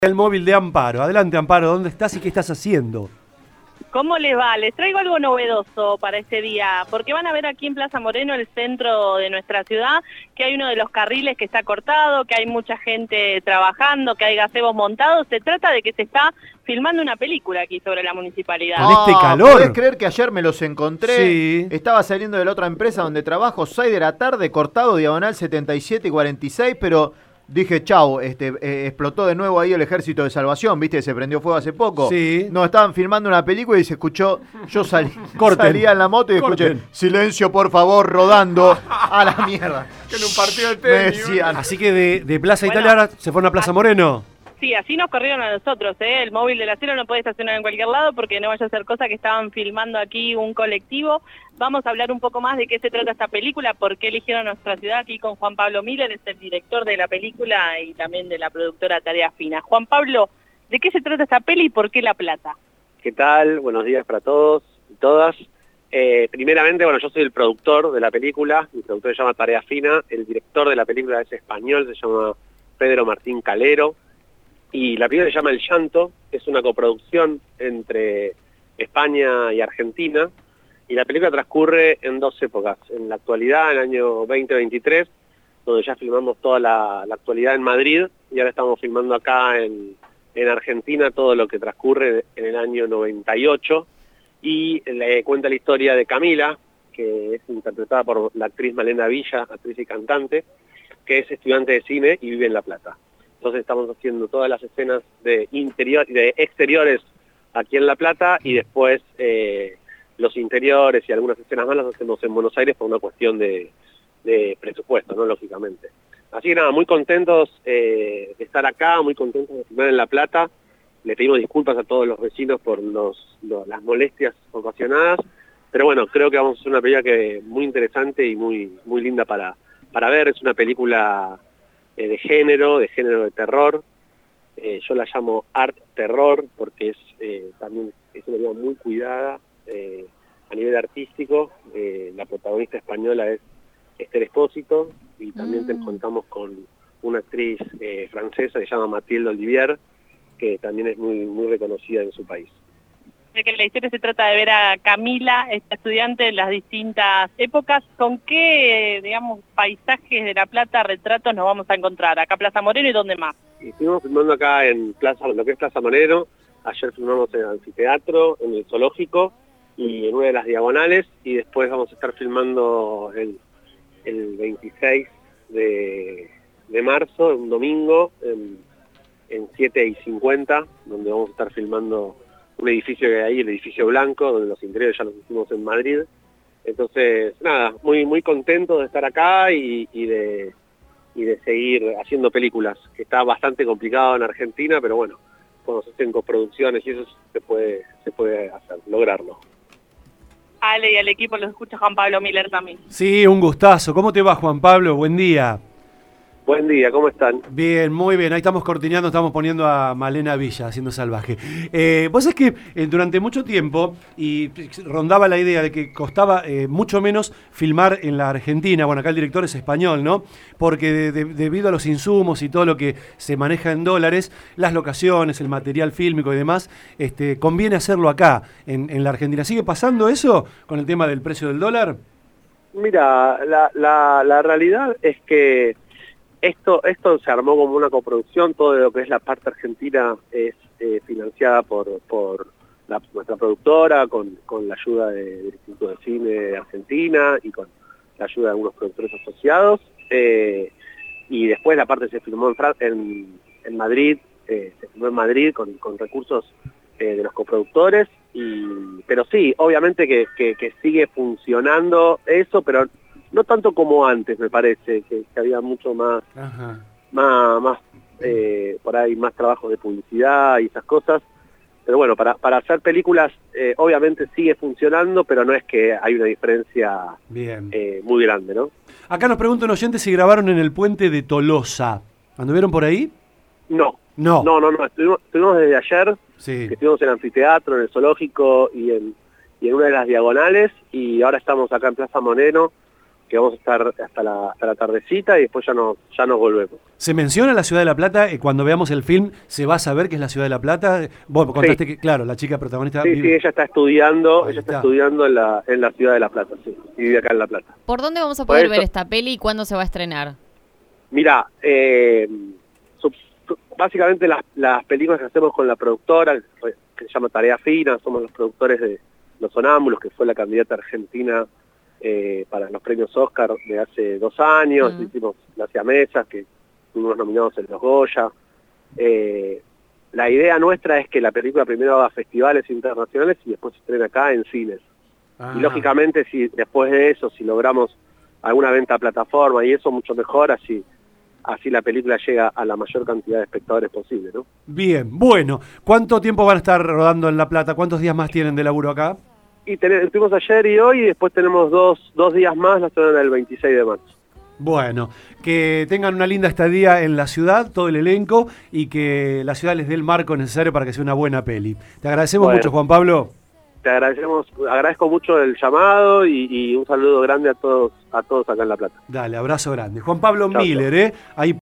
El móvil de Amparo. Adelante, Amparo, ¿dónde estás y qué estás haciendo? ¿Cómo les va? Les traigo algo novedoso para este día, porque van a ver aquí en Plaza Moreno, el centro de nuestra ciudad, que hay uno de los carriles que está cortado, que hay mucha gente trabajando, que hay gazebos montados. Se trata de que se está filmando una película aquí sobre la municipalidad. Con este calor. ¿Podés creer que ayer me los encontré? Sí. Estaba saliendo de la otra empresa donde trabajo, 6 de la tarde, cortado, diagonal 77 y 46, pero dije, chau, explotó de nuevo ahí el Ejército de Salvación, ¿viste? Se prendió fuego hace poco. Sí. No, estaban filmando una película y se escuchó, yo Corten. salía en la moto y escuché, Corten. silencio por favor, rodando a la mierda. Que en un partido de Me tenis. decían, Así que de Plaza Bueno. Italia ahora se fueron a Plaza Moreno. Sí, así nos corrieron a nosotros, ¿eh? El móvil de la cielo no puede estacionar en cualquier lado porque no vaya a ser cosa que estaban filmando aquí un colectivo. Vamos a hablar un poco más de qué se trata esta película, por qué eligieron nuestra ciudad aquí con Juan Pablo Miller, es el director de la película y también de la productora Tarea Fina. Juan Pablo, ¿de qué se trata esta peli y por qué La Plata? ¿Qué tal? Buenos días para todos y todas. Primeramente, bueno, yo soy el productor de la película, mi productor se llama Tarea Fina, el director de la película es español, se llama Pedro Martín Calero, y la película se llama El Llanto, es una coproducción entre España y Argentina, y la película transcurre en dos épocas, en la actualidad, en el año 2023, donde ya filmamos toda la actualidad en Madrid, y ahora estamos filmando acá en Argentina todo lo que transcurre en el año 98, y le cuenta la historia de Camila, que es interpretada por la actriz Malena Villa, actriz y cantante, que es estudiante de cine y vive en La Plata. Entonces estamos haciendo todas las escenas de exteriores aquí en La Plata y después los interiores y algunas escenas más las hacemos en Buenos Aires por una cuestión de presupuesto, ¿no? Lógicamente. Así que nada, muy contentos de estar acá, muy contentos de filmar en La Plata. Le pedimos disculpas a todos los vecinos por las molestias ocasionadas, pero bueno, creo que vamos a hacer una película que muy interesante y muy linda para ver. Es una película de género de terror. Yo la llamo art terror porque también es una película muy cuidada a nivel artístico. La protagonista española es Esther Espósito y también contamos con una actriz francesa que se llama Mathilde Olivier, que también es muy reconocida en su país. De que la historia se trata de ver a Camila, esta estudiante en las distintas épocas. ¿Con qué, digamos, paisajes de La Plata, retratos nos vamos a encontrar? Acá Plaza Moreno y ¿dónde más? Y estuvimos filmando acá en lo que es Plaza Moreno, ayer filmamos en el anfiteatro, en el zoológico y en una de las diagonales, y después vamos a estar filmando el 26 de marzo, un domingo, en 7:50, donde vamos a estar filmando un edificio que hay ahí, el edificio blanco, donde los interiores ya los hicimos en Madrid. Entonces, nada, muy contento de estar acá y de seguir haciendo películas, que está bastante complicado en Argentina, pero bueno, cuando se hacen coproducciones y eso se puede hacer, lograrlo. Ale y al equipo los escucha Juan Pablo Miller también. Sí, un gustazo. ¿Cómo te va, Juan Pablo? Buen día. Buen día, ¿cómo están? Bien, muy bien. Ahí estamos cortineando, estamos poniendo a Malena Villa haciendo Salvaje. Vos sabés que durante mucho tiempo, y rondaba la idea de que costaba mucho menos filmar en la Argentina. Bueno, acá el director es español, ¿no? Porque debido a los insumos y todo lo que se maneja en dólares, las locaciones, el material fílmico y demás, conviene hacerlo acá, en la Argentina. ¿Sigue pasando eso con el tema del precio del dólar? Mira, la realidad es que esto se armó como una coproducción, todo lo que es la parte argentina es financiada por nuestra productora, con la ayuda del Instituto de Cine de Argentina y con la ayuda de algunos productores asociados, y después la parte se filmó en Madrid, se filmó en Madrid con recursos de los coproductores, pero sí, obviamente que sigue funcionando eso, pero no tanto como antes, me parece, que había mucho más, por ahí más trabajo de publicidad y esas cosas. Pero bueno, para hacer películas obviamente sigue funcionando, pero no es que hay una diferencia muy grande, ¿no? Acá nos pregunta un oyente si grabaron en el puente de Tolosa. ¿Anduvieron por ahí? No. No. Estuvimos desde ayer, Sí. que estuvimos en el anfiteatro, en el zoológico y en una de las diagonales, y ahora estamos acá en Plaza Moreno que vamos a estar hasta la tardecita y después ya nos volvemos. ¿Se menciona la Ciudad de La Plata? Cuando veamos el film, ¿se va a saber que es la Ciudad de La Plata? Vos contaste que, claro, la chica protagonista... Sí, ella está estudiando, Ahí está. en la Ciudad de La Plata, sí, y vive acá en La Plata. ¿Por dónde vamos a poder ver esta peli y cuándo se va a estrenar? Mira, básicamente las películas que hacemos con la productora, que se llama Tarea Fina, somos los productores de Los Sonámbulos, que fue la candidata argentina para los premios Oscar de hace 2 años, hicimos Las Siamesas, que fuimos nominados en los Goya. La idea nuestra es que la película primero haga festivales internacionales y después se estrene acá en cines. Y lógicamente, si después de eso, si logramos alguna venta a plataforma y eso, mucho mejor, así la película llega a la mayor cantidad de espectadores posible, ¿no? Bien, bueno. ¿Cuánto tiempo van a estar rodando en La Plata? ¿Cuántos días más tienen de laburo acá? Y estuvimos ayer y hoy, y después tenemos dos días más, la semana del 26 de marzo. Bueno, que tengan una linda estadía en la ciudad, todo el elenco, y que la ciudad les dé el marco necesario para que sea una buena peli. Te agradecemos mucho, Juan Pablo. Te agradezco mucho el llamado y un saludo grande a todos acá en La Plata. Dale, abrazo grande. Juan Pablo Miller, ahí